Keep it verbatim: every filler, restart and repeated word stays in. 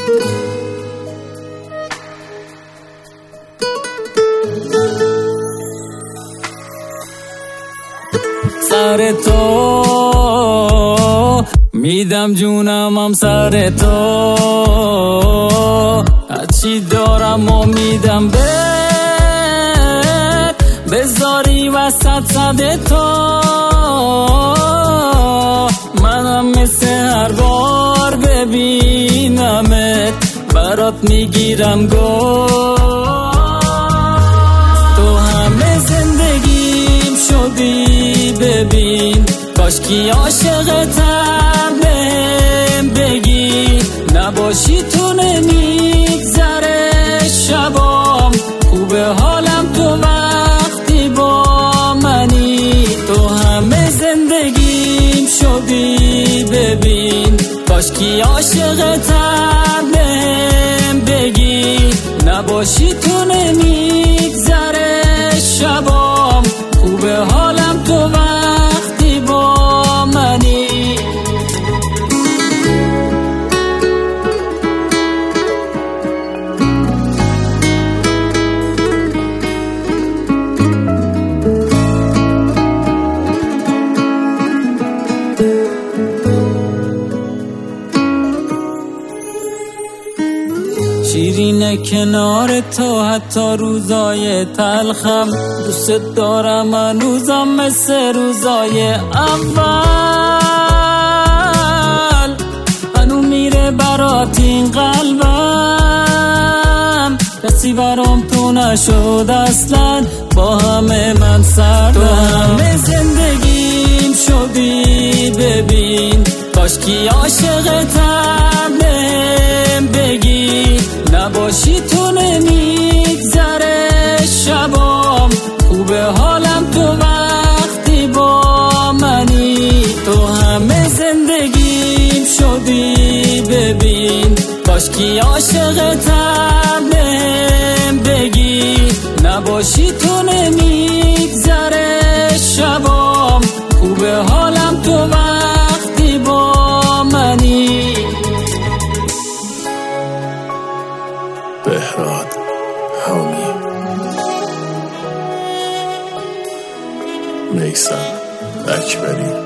سر تو میدم جونم هم سر تو، هرچی دارم و میدم بهت، بذاری وسط صد تو. منم مثل هر بار ببینمت برات میگیرم گل. تو همه زندگیم شدی ببین، کاشکی عاشقتم بهم بگی، نباشی تو نمیگذره شبام، خوبه حالم تو وقتی با منی. تو همه زندگیم شدی ببین، کاشکی عاشقتم بهم بگی، نباشی تو نمیگذره شبام، خوبه حالم تو وقتی با منی. شیرینه کنار تو حتی روزای تلخم، دوست دارم هنوزم مثل روزای اول. هنو میره برات این قلبم، کسی برام تو نشد اصلا، با همه من سردم. تو همه زندگیم شدی ببین، کاشکی عاشقتم بهم بگی، نباشی تو نمیگذره شبام، خوبه حالم تو وقتی با منی. تو همه زندگیم شدی ببین، کاشکی عاشقتم بهم بگی، نباشی تو نمیگذره شبام، خوبه حالم تو وقتی با منی. بهراد هامی میثم اکبری